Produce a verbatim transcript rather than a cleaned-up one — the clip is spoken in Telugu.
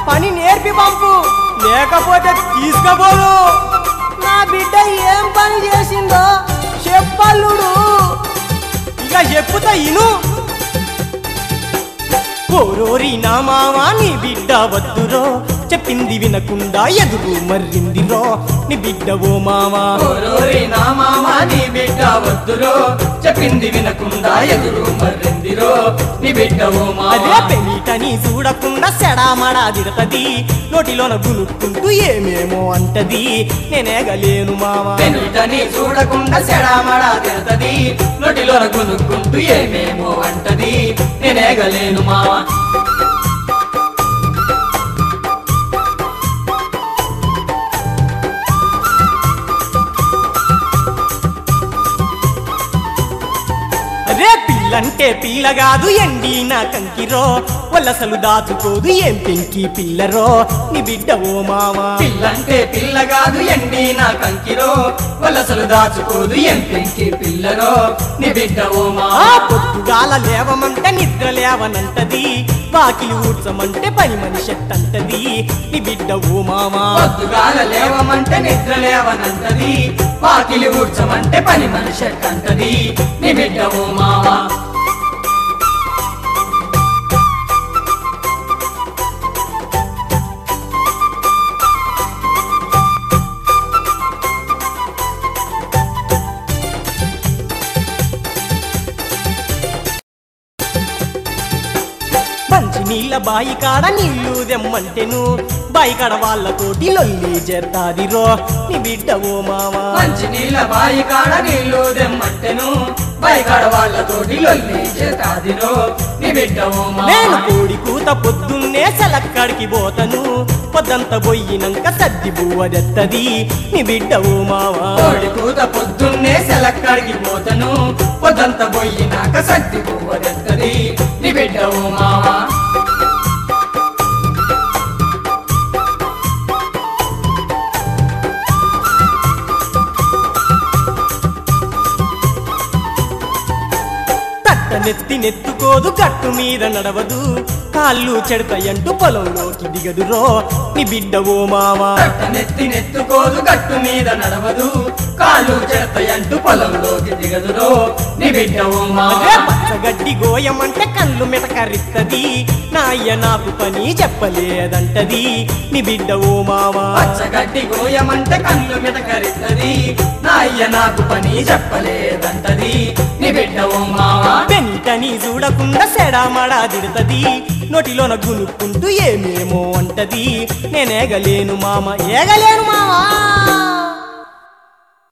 పని నేర్పి పంపు, లేకపోతే తీసుకపోదు. నా బిడ్డ ఏం పని చేసిందో చెప్పల్లుడు. ఇక చెప్పుతా ఇను. ఓరోరి నా మావా నీ బిడ్డ వద్దురో, చెప్పింది వినకుండా ఎదురు మర్రిందిరో నీ బిడ్డ ఓ మావా. ఓరోరి నా మావా నీ బిడ్డ వద్దురో, చెప్పింది వినకుండా ఎదురు మర్రిందిరో నీ బిడ్డ ఓ మావా. అదే పెళ్ళిటని చూడకుండా సెడామడా దిడతది, నోటిలోన గునుక్కుంటూ ఏమేమో అంటది, నేనేగలేను మావా. పెళ్ళిటని చూడకుండా సెడామడా దిడతది, నోటిలోన గునుక్కుంటూ ఏమేమో అంటది, నేనేగలేను మావా. అదే పిల్లంటే పిల్ల కాదు ఎండిన కంకిరో, వలసలు దాచుకోదు ఏం పెంకి పిల్లరో నీ బిడ్డ ఓ మావా. పిల్లంటే పిల్ల కాదు ఎండిన కంకిరో, వలసలు దాచుకోదు ఏం పెంకి పిల్లరో నీ బిడ్డ ఓ మావా. పొద్దుగాల లేవమంటే నిద్ర లేవనంటది, వాకిలి ఊడ్చమంటే పని మనిషి అంటది నీ బిడ్డ ఓ మావా. పొద్దుగాల లేవమంటే నిద్ర లేవనంటది, వాకిలి ఊడ్చమంటే పని మనిషి అంటది నీ బిడ్డ ఓ మావా. మంచి నీళ్ళ బాయి కాడ నీళ్లు దెమ్మంటెను, బాయి కాడ వాళ్ళతోటి లొల్లి చేస్తాదిరో నీ బిడ్డ ఓ మావా. మంచి నీళ్ళ బాయి కాడ నీళ్లు దెమ్మంటెను, బాయి కాడ వాళ్ళతోటి లొల్లి చేస్తాదిరో నీ బిడ్డ ఓ మావా. నేను కోడి కూత పొద్దున్నే సెలక్కడికి పోతను, పొద్దంత పోయినంక సద్ది బువ్వదెత్తది నీ బిడ్డ ఓ మావా. కోడి కూత పొద్దున్నే సెలక్కడికి పోతను, పొద్దంత పోయినాక సద్ది పువ్వదెత్తది నీ బిడ్డ ఓ మావా. నెత్తి నెత్తుకోదు గట్టు మీద నడవదు, కాళ్ళు చెడతాయంటూ పొలంలోకి దిగదురో నీ బిడ్డ ఓ మావా. నెత్తి నెత్తుకోదు గట్టు మీద నడవదు, కాళ్ళు చెడతాయంటూ పొలంలోకి దిగదురో నీ బిడ్డ ఓ మావా. పచ్చగడ్డి గోయమంటే కళ్ళు మెటకరిత్తది, నా అయ్య నాకు పని చెప్పలేదంటది నీ బిడ్డ ఓ మావా. పచ్చగడ్డి గోయమంటే కళ్ళు మెటకరిత్తది, నా అయ్య నాకు పని చెప్పలేదంటది నీ బిడ్డ ఓ మావా. పెంటని చూడకుండా సెడామడా దిడతది, నోటిలోన గునుక్కుంటూ ఏమేమో అంటది, నేనేగలేను మామ ఏగలేను మావా.